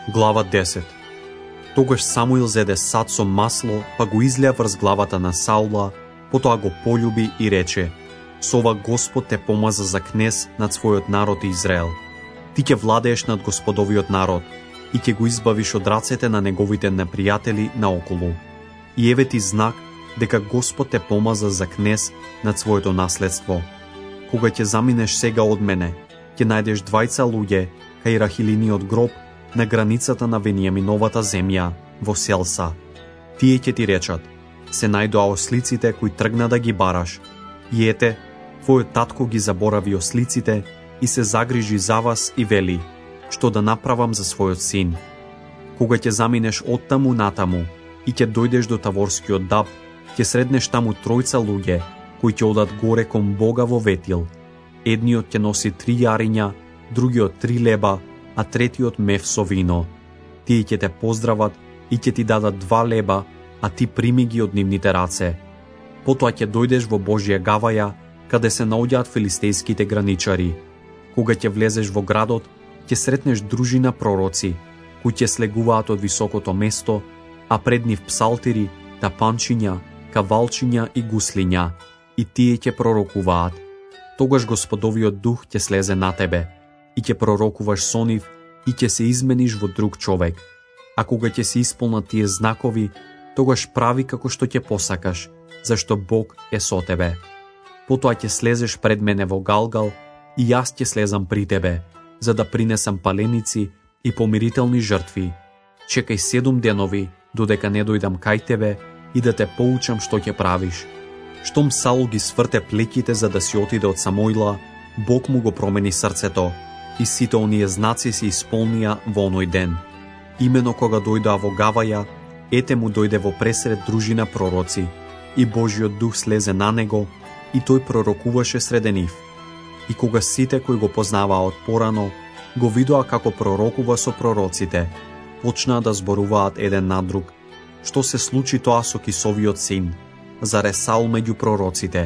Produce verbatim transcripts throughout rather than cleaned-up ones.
Глава десет. Тогаш Самуил зеде сад со масло, па го излеа врз главата на Саула, потоа го полюби и рече: Со ова Господ те помаза за кнез над својот народ Израел. Ти ќе владееш над Господовиот народ и ќе го избавиш од рацете на неговите непријатели наоколу. И еве ти знак дека Господ те помаза за кнез над своето наследство. Кога ќе заминеш сега од мене, ќе најдеш двајца луѓе кај Рахилиниот гроб на границата на Венијаминовата земја во Селса. Тие ќе ти речат: се најдоа ослиците кои тргна да ги бараш. И ете, твојот татко ги заборави ослиците и се загрижи за вас и вели: што да направам за својот син? Кога ќе заминеш од таму натаму и ќе дојдеш до Таворскиот даб, ќе среднеш таму тројца луѓе кои ќе одат горе кон Бога во Ветил. Едниот ќе носи три јариња, другиот три леба, а третиот мев со вино. Тие ќе те поздрават и ќе ти дадат два леба, а ти прими ги од нивните раце. Потоа ќе дојдеш во Божја гаваја, каде се наоѓаат филистејските граничари. Кога ќе влезеш во градот, ќе сретнеш дружина пророци, кои ќе слегуваат од високото место, а пред нив псалтири, тапанчиња, кавалчиња и гуслиња, и тие ќе пророкуваат. Тогаш Господовиот дух ќе слезе на тебе, и ќе пророкуваш со нив, и ќе се измениш во друг човек. А кога ќе се исполнат тие знакови, тогаш прави како што ќе посакаш, зашто Бог е со тебе. Потоа ќе слезеш пред мене во Галгал, и јас ќе слезам при тебе, за да принесам паленици и помирителни жртви. Чекај седум денови, додека не дојдам кај тебе и да те поучам што ќе правиш. Штом Саул ги сврте плеките за да си отиде од Самуила, Бог му го промени срцето, и сите оние знаци се исполнија во оној ден. Имено кога дојдоа во гаваја, ете му дојде во пресред дружина пророци, и Божиот дух слезе на него, и тој пророкуваше среде нив. И кога сите кои го познаваа од порано, го видоа како пророкува со пророците, почнаа да зборуваат еден на друг: што се случи тоа со Кисовиот син? Заре Саул меѓу пророците?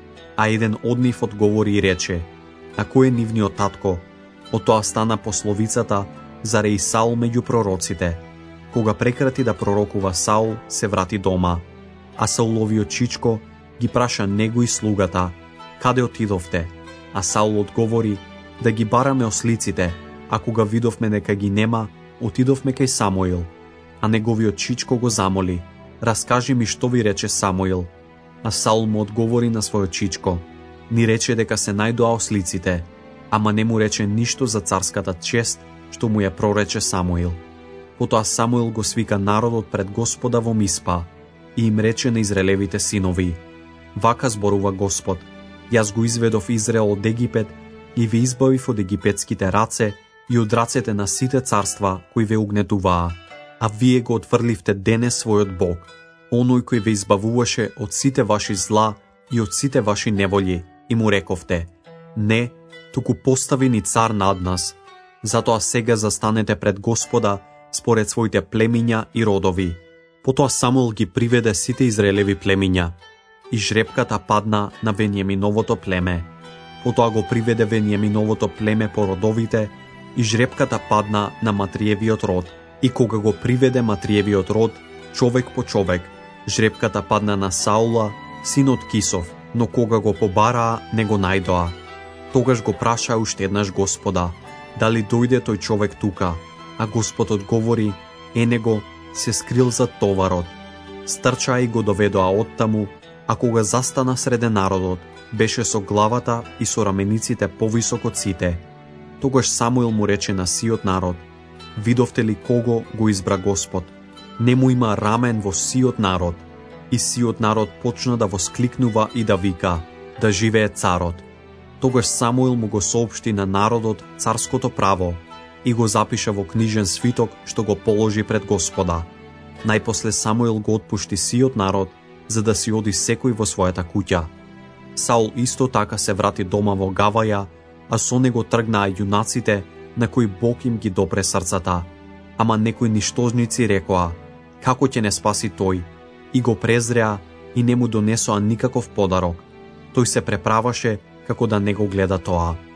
А еден од нив одговори и рече: а кој е нивниот татко? Од тоа стана пословицата: заре и Саул меѓу пророците. Кога прекрати да пророкува Саул, се врати дома. А Сауловиот чичко ги праша него и слугата: каде отидовте? А Саул одговори: да ги бараме ослиците, а кога видовме дека ги нема, отидовме кај Самуил. А неговиот чичко го замоли: раскажи ми што ви рече Самуил. А Саул му одговори на својот чичко: ни рече дека се најдоа ослиците, ама не му рече ништо за царската чест што му ја прорече Самуил. Потоа Самуил го свика народот пред Господа во Миспа и им рече на израелевите синови: вака зборува Господ: јас го изведов Израел од Египет и ви избавив од египетските раце и од рацете на сите царства кои ве угнетуваа, а вие го отфрливте денес својот Бог, оној кој ве избавуваше од сите ваши зла и од сите ваши неволји, и му рековте: не, туку постави ни цар над нас. Затоа сега застанете пред Господа според своите племиња и родови. Потоа Самуил ги приведе сите израелеви племиња, и жребката падна на Венијаминовото племе. Потоа го приведе Венијаминовото племе по родовите, и жребката падна на Матриевиот род. И кога го приведе Матриевиот род, човек по човек, жребката падна на Саула, синот Кисов, но кога го побараа, не го најдоа. Тогаш го праша уште еднаш Господа: дали дојде тој човек тука? А Господ одговори: е него, се скрил за товарот. Стрчаа и го доведоа оттаму, а кога застана среде народот, беше со главата и со рамениците повисок од сите. Тогаш Самуил му рече на сиот народ: видовте ли кого го избра Господ? Нему има рамен во сиот народ. И сиот народ почна да воскликнува и да вика: да живее царот. Тогаш Самуил му го соопшти на народот царското право и го запиша во книжен свиток што го положи пред Господа. Најпосле Самуил го отпушти сиот народ, за да си оди секој во својата куќа. Саул исто така се врати дома во гаваја, а со него тргнаа јунаците на кои Бог им ги допре срцата. Ама некои ништожници рекоа: како ќе не спаси тој? И го презреа и не му донесоа никаков подарок. Тој се преправаше како да не го гледа тоа.